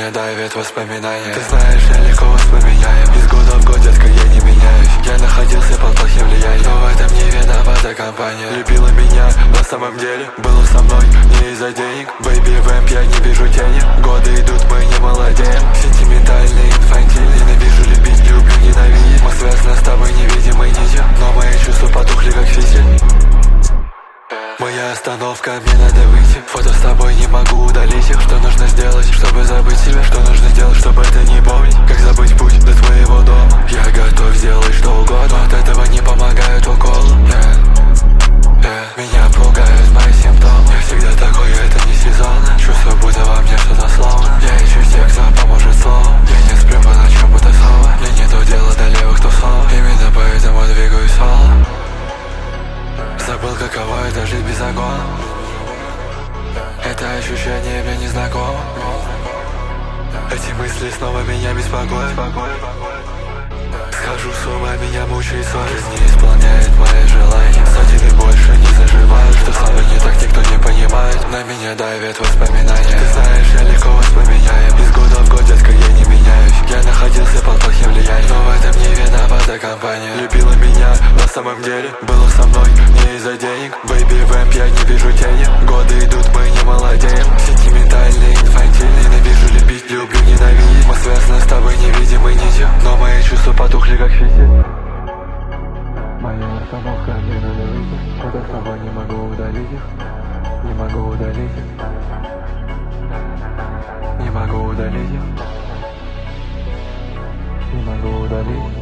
меня давит воспоминания. Ты знаешь, я легко воспламеняем. Из года в год, детка, я не меняюсь. Я находился под плохим влиянием, но в этом не виновата компания. Любила меня на самом деле, было со мной не из-за денег. Baby vamp, я не вижу тени. Годы идут, мы не молодеем. Сентиментальный, инфантильный. Ненавижу любить, люблю ненавидеть. Мы связаны с тобой невидимой нитью, но мои чувства потухли как фитиль. Моя остановка, мне надо выйти. Фото с тобой, не могу удалить их. Что нужно сделать, чтобы забыть тебя? Что нужно делать, чтобы это не помнить? Как забыть путь до твоего дома? Я готов сделать что угодно, но от этого не помогают уколы. Меня пугают мои симптомы. Я всегда такой, это не сезонно. Чувствую, будто во мне что-то сломано. Я ищу тех, кто поможет словом. Я не сплю по ночам, будто снова. Мне нету дела до левых тусовок. Именно поэтому двигаюсь соло. Забыл, каково это жить без огона. Это ощущение мне незнакомо. Эти мысли снова меня беспокоят. Схожу с ума, меня мучает сон. Жизнь не исполняет мои желания. Ссадины больше не заживают. Что со мной не так, никто не понимает. На меня давят воспоминания. Ты знаешь, я легко воспламеняем. Из года в год, детка, я не меняюсь. Я находился под плохим влиянием, но в этом не виновата компания. Любила меня на самом деле, было со мной не из-за денег. Baby vamp, я не вижу тени. Годы идут, мы не молодеем. Сентиментальный, инфантильный. Ненавижу любить, люблю ненавидеть. Мы связаны с тобой невидимой нитью, но мои чувства потухли как фитиль. Моя остановка, мне надо выйти. Фото с тобой, не могу удалить их. Не могу удалить их. Не могу удалить их. Не могу удалить.